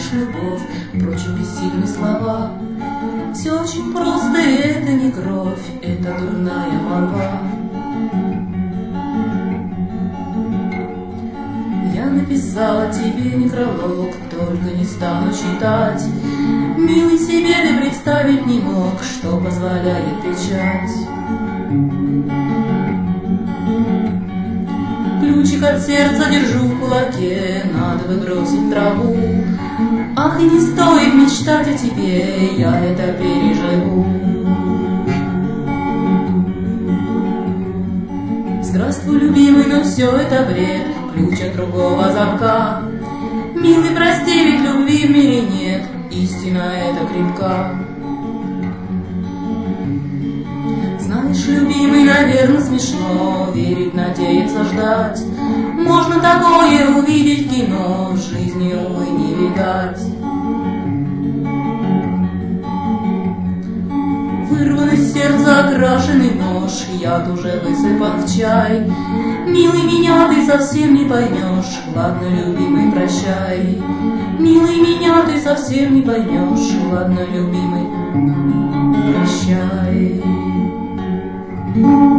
лишь любовь, впрочем, бессильны слова. Все очень просто, и это не кровь, это дурная молва. Я написала тебе некролог, только не стану читать. Милый, себе ты представить не мог, что позволяет печать. Ключик от сердца держу в кулаке, надо выбросить траву. Ах, и не стоит мечтать о тебе, я это переживу. Здравствуй, любимый, но все это бред, ключ от другого замка. Милый, прости, ведь любви в мире нет, истина эта крепка. Знаешь, любимый, наверное, смешно верить, надеяться, ждать. Можно такое увидеть в кино, в жизни, увы, не видать. Вырван из сердца окрашенный нож, яд уже высыпан в чай. Милый, меня ты совсем не поймешь, ладно, любимый, прощай. Милый, меня ты совсем не поймешь, ладно, любимый, прощай.